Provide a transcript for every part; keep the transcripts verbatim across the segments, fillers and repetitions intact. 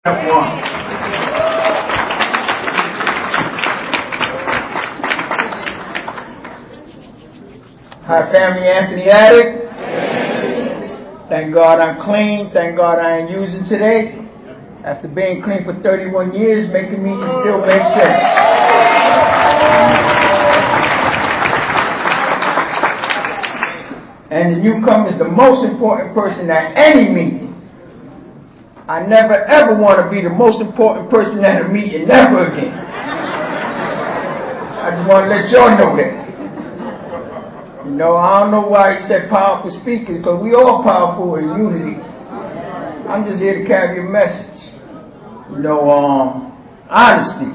Hi, family. Anthony Addict. Thank God I'm clean. Thank God I ain't using today. After being clean for thirty-one years, making me it still makes sense. And the newcomer is the most important person at any meeting. I never ever want to be the most important person at a meeting, never again. I just want to let y'all know that. You know, I don't know why he said powerful speakers, because we all powerful in unity. I'm just here to carry a message. You know, um, honesty.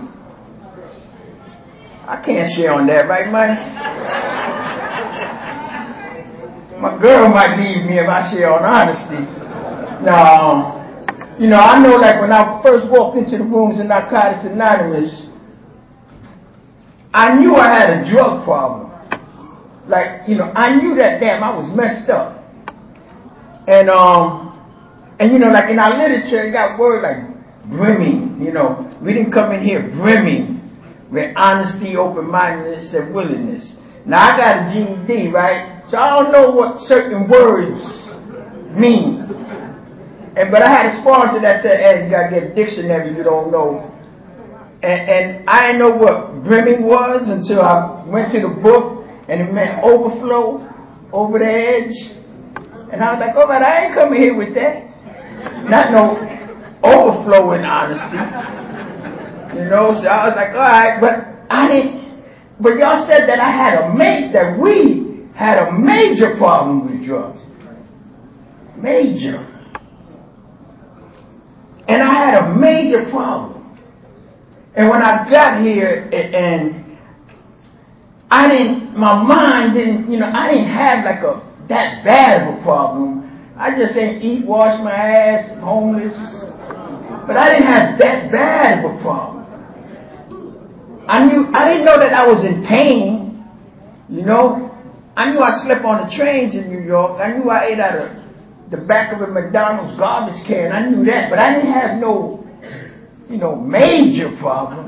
I can't share on that, right, man? My girl might leave me if I share on honesty. Now, you know, I know, like, when I first walked into the rooms in Narcotics Anonymous, I knew I had a drug problem. Like, you know, I knew that, damn, I was messed up. And, um, and, you know, like in our literature, it got word like brimming, you know. We didn't come in here brimming with honesty, open-mindedness, and willingness. Now, I got a G E D, right? So I don't know what certain words mean. And but I had a sponsor that said, hey, you got to get a dictionary, you don't know. And, and I didn't know what brimming was until I went to the book. And it meant overflow, over the edge. And I was like, oh, but I ain't coming here with that. Not no overflow in honesty. You know, so I was like, all right, but I didn't, but y'all said that I had a mate, that we had a major problem with drugs. Major. And I had a major problem. And when I got here, and I didn't, my mind didn't, you know, I didn't have like a, that bad of a problem. I just ain't eat, wash my ass, homeless. But I didn't have that bad of a problem. I knew, I didn't know that I was in pain, you know. I knew I slept on the trains in New York. I knew I ate out of the back of a McDonald's garbage can. I knew that, but I didn't have no, you know, major problem.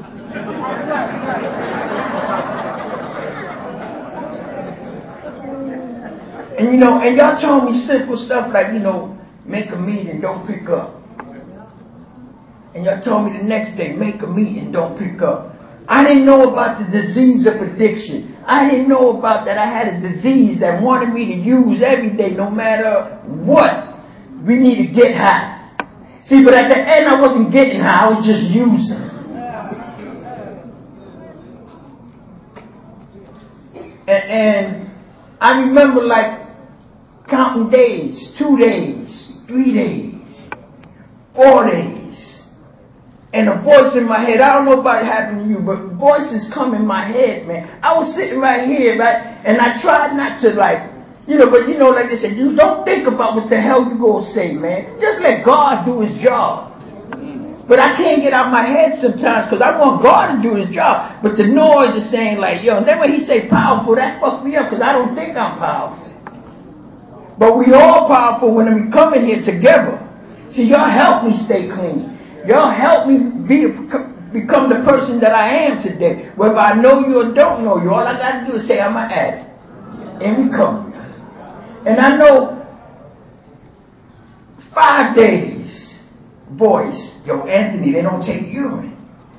And you know, and y'all told me simple stuff like, you know, make a meeting, don't pick up. And y'all told me the next day, make a meeting, don't pick up. I didn't know about the disease of addiction. I didn't know about that I had a disease that wanted me to use every day, no matter what. We need to get high. See, but at the end, I wasn't getting high, I was just using. And, and I remember, like, counting days, two days, three days, four days. And a voice in my head, I don't know about it happening to you, but voices come in my head, man. I was sitting right here, right? And I tried not to, like, you know, but you know, like they said, you don't think about what the hell you gonna say, man. Just let God do his job. But I can't get out my head sometimes because I want God to do his job. But the noise is saying, like, yo, and then when he say powerful, that fucked me up because I don't think I'm powerful. But we all powerful when we come in here together. See, y'all help me stay clean. Y'all help me be become the person that I am today. Whether I know you or don't know you, all I got to do is say I'm an addict. And we come. And I know five days, voice, yo, Anthony, they don't take urine.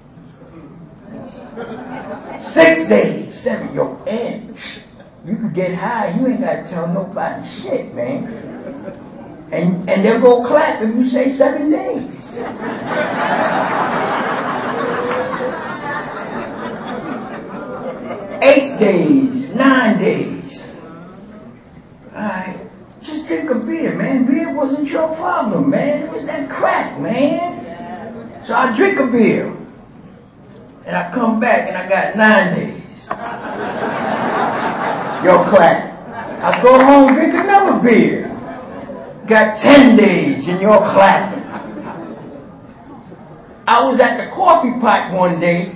Six days, seven, yo, and you could get high, you ain't got to tell nobody shit, man. And and they'll go clap if you say seven days. Eight days, nine days. Alright, just drink a beer, man. Beer wasn't your problem, man. It was that crack, man. So I drink a beer. And I come back and I got nine days. Yo, crack. I go home, drink another beer. Got ten days and you're clapping. I was at the coffee pot one day,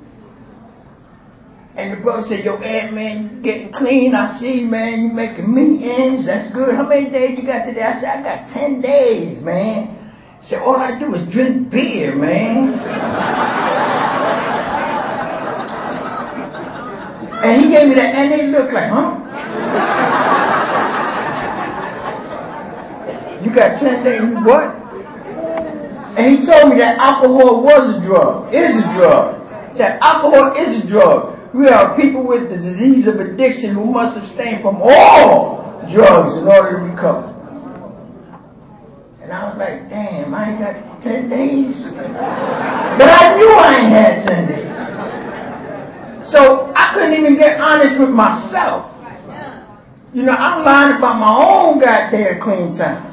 and the brother said, yo, Ed, man, you getting clean. I see, man, you making meetings. That's good. How many days you got today? I said, I got ten days, man. Said, all I do is drink beer, man. And he gave me that, and they looked like, huh? You got ten days, what? And he told me that alcohol was a drug, is a drug. That alcohol is a drug. We are people with the disease of addiction who must abstain from all drugs in order to recover. And I was like, damn, I ain't got ten days. But I knew I ain't had ten days. So I couldn't even get honest with myself. You know, I'm lying about my own goddamn clean time.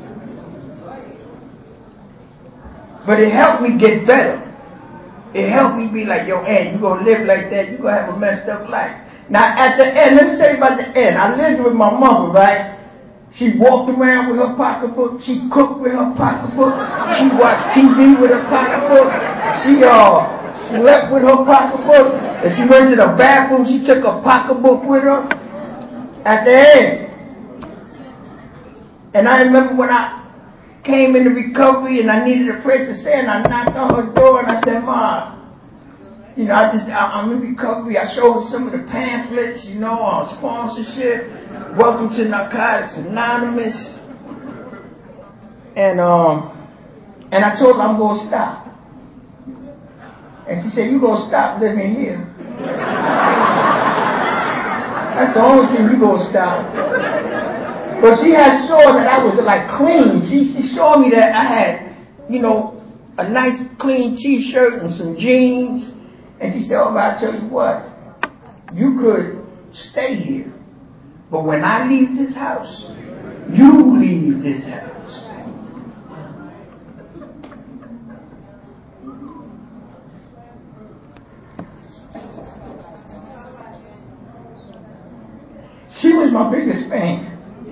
But it helped me get better. It helped me be like, yo, Ed, you gonna live like that, you gonna have a messed up life. Now at the end, let me tell you about the end. I lived with my mother, right? She walked around with her pocketbook. She cooked with her pocketbook. She watched T V with her pocketbook. She uh slept with her pocketbook. And she went to the bathroom. She took her pocketbook with her. At the end. And I remember when I came into recovery and I needed a place to stay, and I knocked on her door and I said, Ma, you know, I just, I, I'm in recovery. I showed her some of the pamphlets, you know, on sponsorship. Welcome to Narcotics Anonymous. And, um, and I told her I'm going to stop. And she said, you going to stop living here. That's the only thing you going to stop. But she had saw that I was like clean. She, she showed me that I had, you know, a nice clean t-shirt and some jeans. And she said, oh, but I tell you what, you could stay here. But when I leave this house, you leave this house. She was my biggest fan.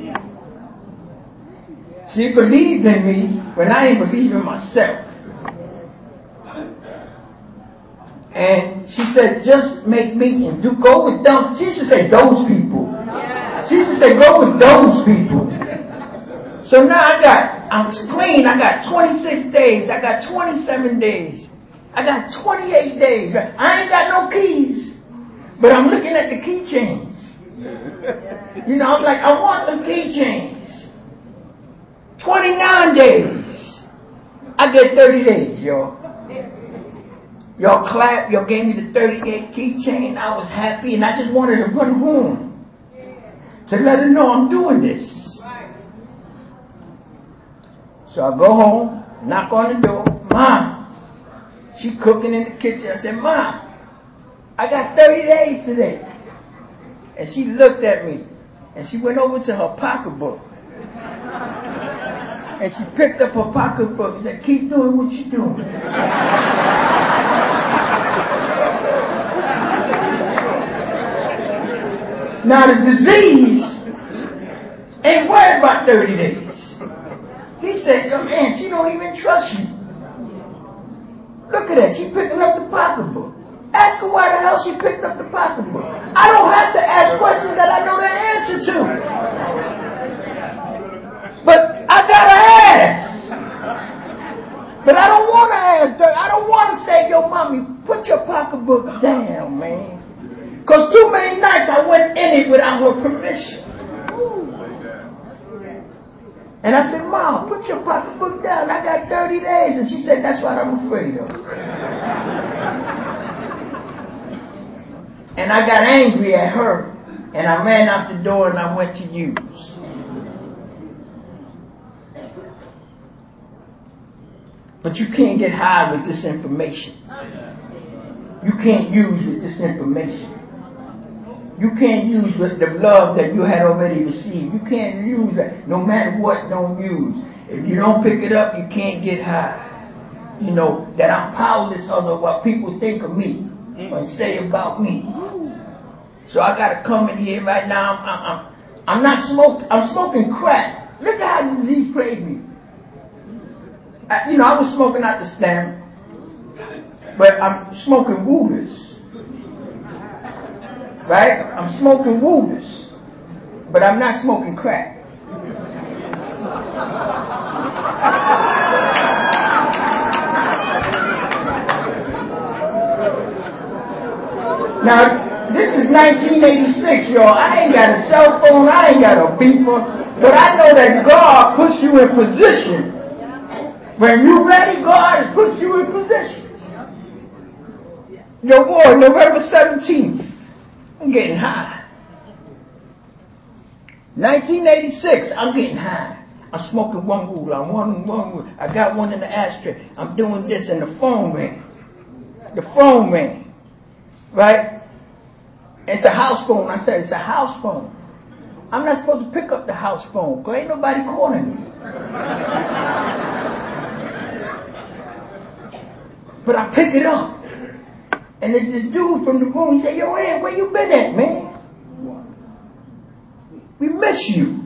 She believed in me when I didn't believe in myself. And she said, just make me and do go with them. She used to say those people. She used to say go with those people. So now I got, I'm clean. I got twenty-six days. I got twenty-seven days. I got twenty-eight days. I ain't got no keys. But I'm looking at the keychains. You know, I'm like, I want the keychains. twenty-nine days. I get thirty days, y'all. Y'all clap. Y'all gave me the thirty-eight keychain. I was happy, and I just wanted to run home to let her know I'm doing this. So I go home, knock on the door. Mom, she cooking in the kitchen. I said, Mom, I got thirty days today. And she looked at me, and she went over to her pocketbook. And she picked up her pocketbook and said, keep doing what you're doing. Now the disease ain't worried about thirty days. He said, oh, man, she don't even trust you. Look at that, she picking up the pocketbook. Ask her why the hell she picked up the pocketbook. I don't have to ask questions that I know the answer to. But I gotta ask. But I don't want to ask her. I don't want to say, yo, mommy, put your pocketbook down, man. Because too many nights I went in it without her permission. And I said, Mom, put your pocketbook down. I got thirty days. And she said, that's what I'm afraid of. And I got angry at her. And I ran out the door and I went to use. But you can't get high with this information. You can't use with this information. You can't use with the love that you had already received. You can't use that. No matter what, don't use. If you don't pick it up, you can't get high. You know, that I'm powerless over what people think of me and say about me. So I got to come in here right now. I'm, I'm, I'm not smoking. I'm smoking crack. Look at how the disease plagued me. I, you know, I was smoking out the stem, but I'm smoking Woogers. Right? I'm smoking Woogers, but I'm not smoking crack. Now, this is nineteen eighty-six, y'all. I ain't got a cell phone. I ain't got a beeper. But I know that God puts you in position. When you're ready, God has put you in position. Your boy, November seventeenth. I'm getting high. nineteen eighty-six, I'm getting high. I'm smoking one wool. I'm one, one wool. I got one in the ashtray. I'm doing this and the phone rang. The phone rang. Right? It's a house phone. I said, it's a house phone. I'm not supposed to pick up the house phone because ain't nobody calling me. But I pick it up. And there's this dude from the room. He said, yo, Ed, where you been at, man? We miss you.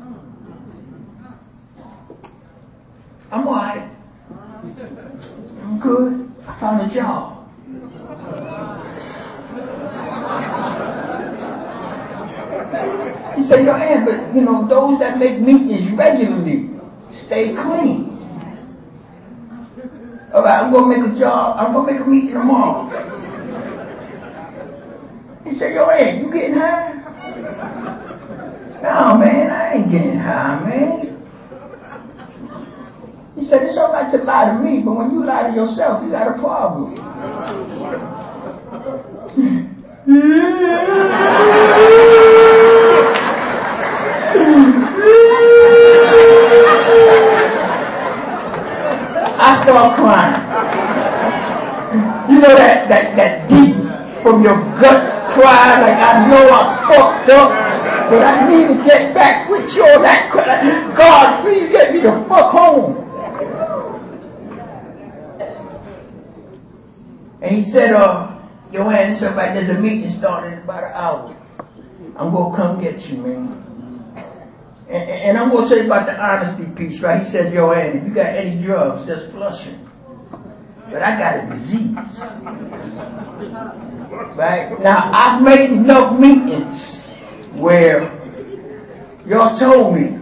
I'm all right. I'm good. I found a job. He said, yo, Ed, but, you know, those that make meetings regularly stay clean. All right, I'm going to make a job. I'm going to make a meeting tomorrow. He said, yo, Ed, you getting high? No, man, I ain't getting high, man. He said, it's all right to lie to me, but when you lie to yourself, you got a problem. I start crying. You know that, that, that deep from your gut cry, like I know I'm fucked up, but I need to get back with you. That cry. God, please get me the fuck home. And he said, uh, Joanne, somebody, there's a meeting starting in about an hour. I'm going to come get you, man. And, and I'm going to tell you about the honesty piece, right? He said, Joanne, if you got any drugs, just flush them. But I got a disease. Right? Now, I've made enough meetings where y'all told me,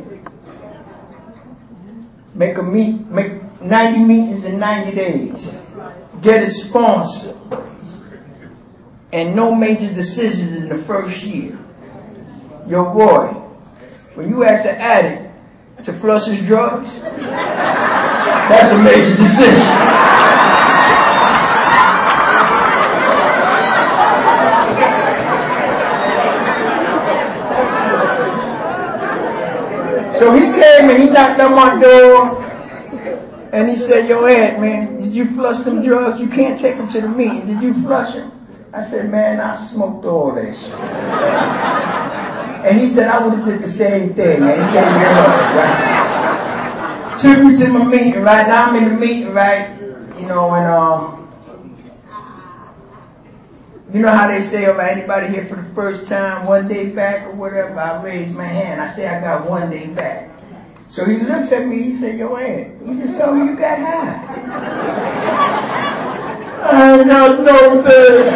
make a meet, make ninety meetings in ninety days. Get a sponsor. And no major decisions in the first year. Yo, boy, when you ask an addict to flush his drugs, that's a major decision. So he came and he knocked on my door and he said, yo, Ed, man, did you flush them drugs? You can't take them to the meeting. Did you flush them? I said, man, I smoked all that shit. And he said, I would have did the same thing, man. He gave me a hug, right? Took me to my meeting, right? Now I'm in the meeting, right? You know, and, um, you know how they say about anybody here for the first time, one day back or whatever? I raised my hand. I say I got one day back. So he looks at me, he said, yo, Ed, you just told me you got high. I ain't got no thing.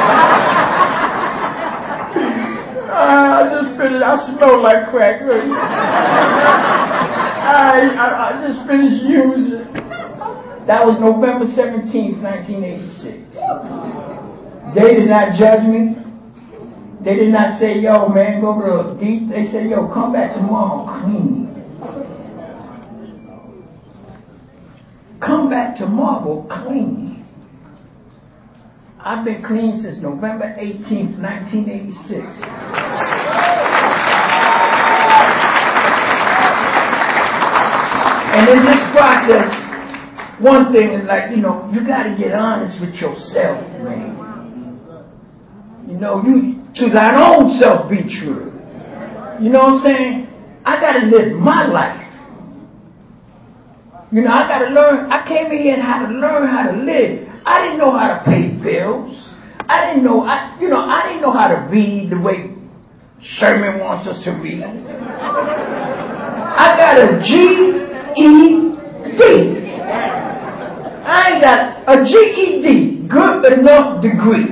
I just finished, I smell like crack. I, I, I just finished using. That was November seventeenth, nineteen eighty-six. They did not judge me. They did not say, yo, man, go real deep. They said, yo, come back tomorrow clean. Come back tomorrow clean. I've been clean since November eighteenth, nineteen eighty-six. And in this process, one thing is like, you know, you got to get honest with yourself, man. You know, you to thine own self be true. You know what I'm saying? I got to live my life. You know, I got to learn. I came in here and had to learn how to live. I didn't know how to pay bills. I didn't know, I, you know, I didn't know how to read the way Sherman wants us to read. I got a G E D. I ain't got a G E D, good enough degree.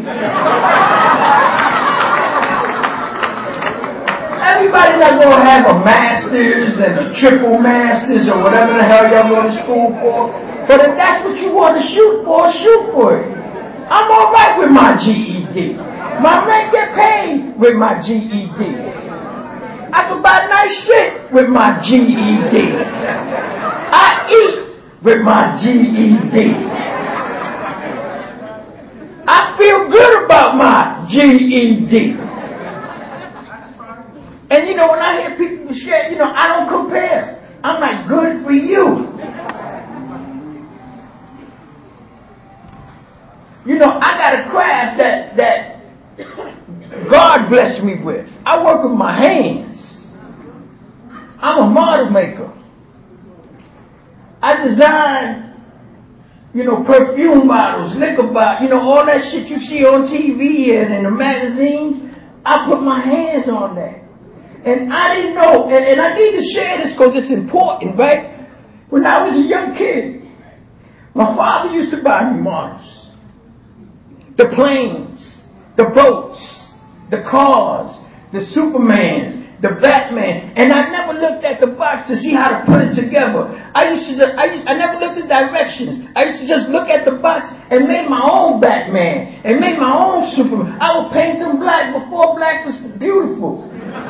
Everybody's not going to have a master's and a triple master's or whatever the hell y'all going to school for. But if that's what you want to shoot for, shoot for it. I'm all right with my G E D. My rent get paid with my G E D. I can buy nice shit with my G E D. I eat with my G E D. I feel good about my G E D. And you know, when I hear people share, you know, I don't compare. I'm like, good for you. You know, I got a craft that that God blessed me with. I work with my hands. I'm a model maker. I design, you know, perfume bottles, liquor bottles, you know, all that shit you see on T V and in the magazines. I put my hands on that. And I didn't know, and, and I need to share this because it's important, right? When I was a young kid, my father used to buy me models. The planes, the boats, the cars, the Supermans, the Batman, and I never looked at the box to see how to put it together. I used to just, I, used, I never looked at directions. I used to just look at the box and make my own Batman and make my own Superman. I would paint them black before black was beautiful.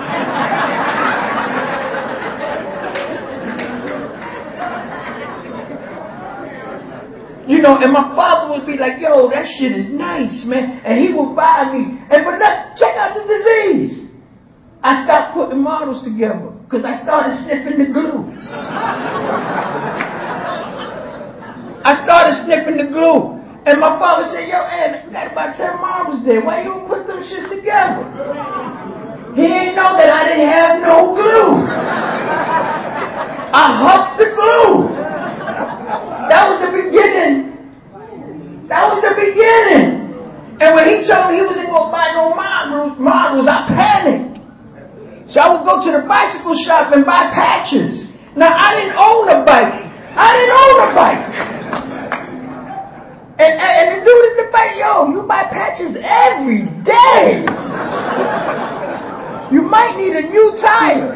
You know, and my father would be like, yo, that shit is nice, man. And he would buy me. And but that, check out the disease. I stopped putting models together because I started sniffing the glue. I started sniffing the glue. And my father said, yo, man, you got about ten models there. Why you don't put them shits together? He didn't know that I didn't have no glue. I huffed the glue. That was the beginning. That was the beginning. And when he told me he wasn't going to buy no models, models, I panicked. So I would go to the bicycle shop and buy patches. Now, I didn't own a bike. I didn't own a bike. And, and, and the dude in the bike, yo, you buy patches every day. You might need a new tire.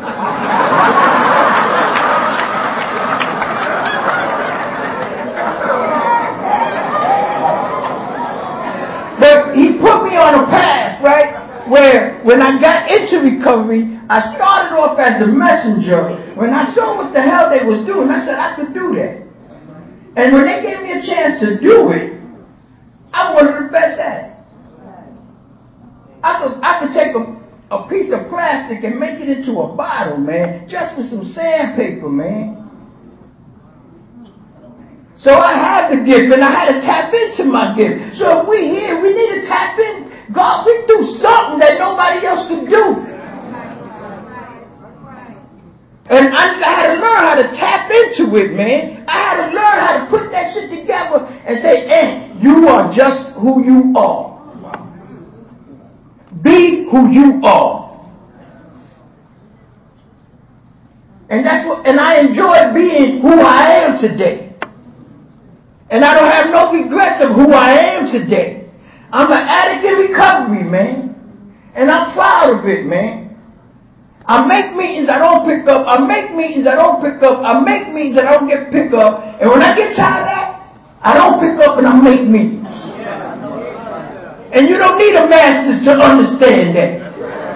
But he put me on a path, right, where when I got into recovery, I started off as a messenger. When I saw what the hell they was doing, I said I could do that. And when they gave me a chance to do it, I'm one of the best at it. I could, I could take a, a piece of plastic and make it into a bottle, man, just with some sandpaper, man. So I had the gift, and I had to tap into my gift. So if we here, we need to tap in. God, we do something that nobody else could do. And I, I had to learn how to tap into it, man. I had to learn how to put that shit together and say, hey, you are just who you are. Be who you are. And that's what, and I enjoy being who I am today. And I don't have no regrets of who I am today. I'm an addict in recovery, man. And I'm proud of it, man. I make meetings I don't pick up. I make meetings I don't pick up. I make meetings I don't get picked up. And when I get tired of that, I don't pick up and I make meetings. And you don't need a master's to understand that.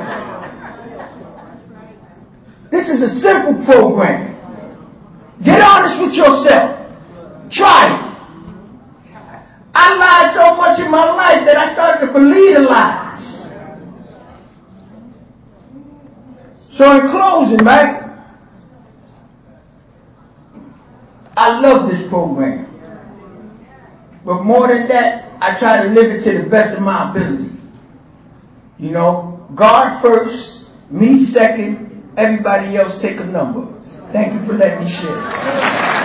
This is a simple program. Get honest with yourself. Try it. I lied so much in my life that I started to believe the lies. So in closing, right? I love this program. But more than that, I try to live it to the best of my ability. You know, God first, me second, everybody else take a number. Thank you for letting me share.